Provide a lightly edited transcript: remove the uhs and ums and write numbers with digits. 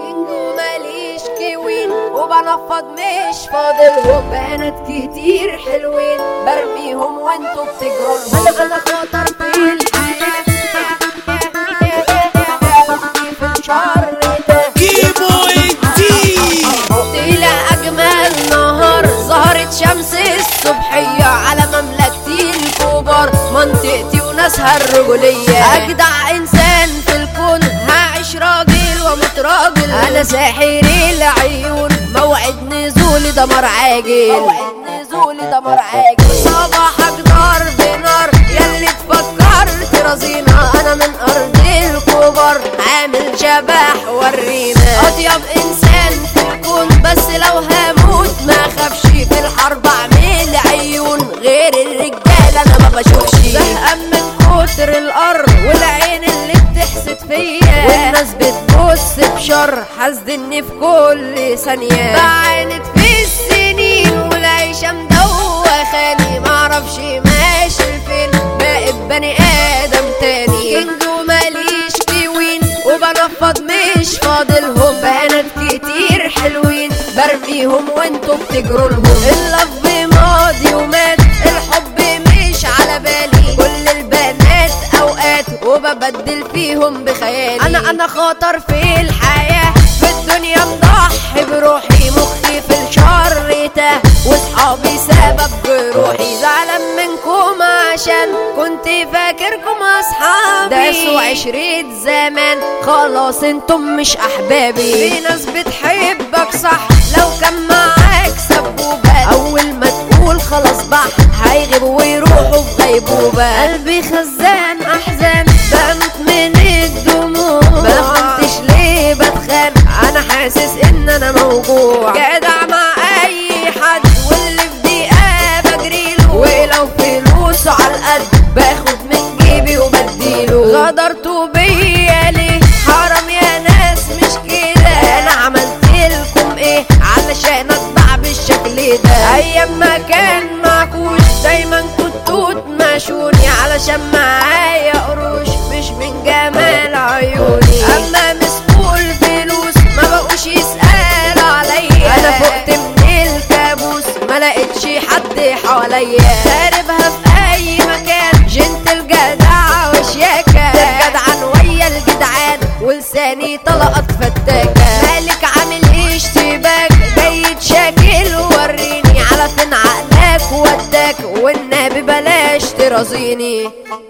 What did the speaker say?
كينجو ماليش كوين وبنفض مش فاضلهم بنات كتير حلوين برميهم وانتوا بتجروا انا خطر في الحياة في الشر ده كيمو الدين طلع اجمل نهار ظهرت شمس الصبحية على مملكتي الكبار منطقتي وناسها الرجولية اجدع انسان في الكون هعيش راجل واموت راجل انا ساحر العيون موعد نزولي دمر عاجل صباحك نار بنار ياللي تفكرت رزينة انا من ارض الكبر عامل شبح ورينا اطيب انسان في الكون بس لو هموت ما خافش في الحرب اعمل عيون غير الرجال انا ما بشوفش زهقان من كتر القر والعين اللي بتحسد فيا والناس بتبص بشر حاسدني في كل ثانية بعاند في السنين والعيشة مدوخاني معرفش ماشي الفين بقيت بني ادم تاني كنجو ماليش كوين وبنفض مش فاضلهم بنات كتير حلوين برميهم وانتوا بتجروا لهم اللف ماضي ومات الحب مش على بالي كل البنات اوقات وببدل فيهم بخيالي انا خطر في الحياة في الدنيا مضحي بروحي مخي في الشر تاه واصحابي سبب جروحي زعلان منكم عشان كنت فاكركم اصحابي داسوا عشرة زمان خلاص انتم مش احبابي في ناس بتحبك صح لو كان معاك سبوبات اول ما تقول خلاص بقى هيغيبوا ويروحوا في غيبوبة قلبي خزان احزان بموت من الدموع ما فهمتش ليه بتخان انا حاسس ان انا موجوع جدع مع اي حد واللي في دقيقة بجريله ولو فلوسه على القد باخد من جيبي وبديله غدرتوا بيا ليه حرام يا ناس مش كده انا عملت لكم ايه علشان اطبع بالشكل ده ايام ما كان معكوش دايما كنتوا تماشوني علشان معايا قروش مش من جمال عيوني اما مسؤول فلوس ما بقوش يسألوا عليا انا فقت من الكابوس ما لقيتش حد حواليا شاربها في اي مكان جنتل جدع وشياكة جدعان ويا الجدعان ولساني طلقت فتاكة مالك عامل اشتباك جاي تشاكل وريني على فين عقلك وداك والنبي بلاش ترازيني